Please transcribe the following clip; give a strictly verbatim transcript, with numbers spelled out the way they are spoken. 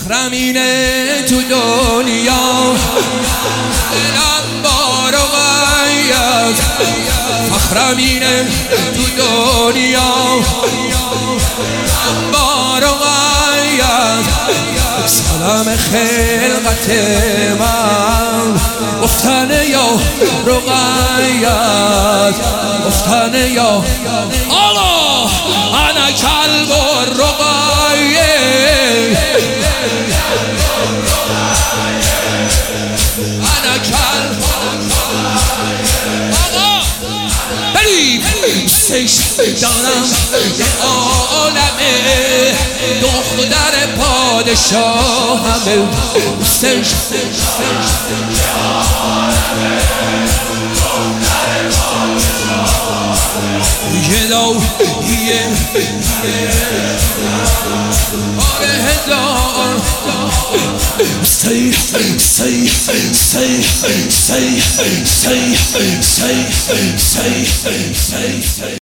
فخرم اینه تو دنیا دلم بار و غیرت، فخرم اینه تو دنیا دلم بار و غیرت. سلام خلقت من گفتن یا رقیت، گفتن یا آقا انا کلب و رقیه، انا کلب آقا برید سیش دارم یه عالمه دختر پادشاه همه سیش یه دو یه آره هزار سی سی سی سی سی سی سی سی سی سی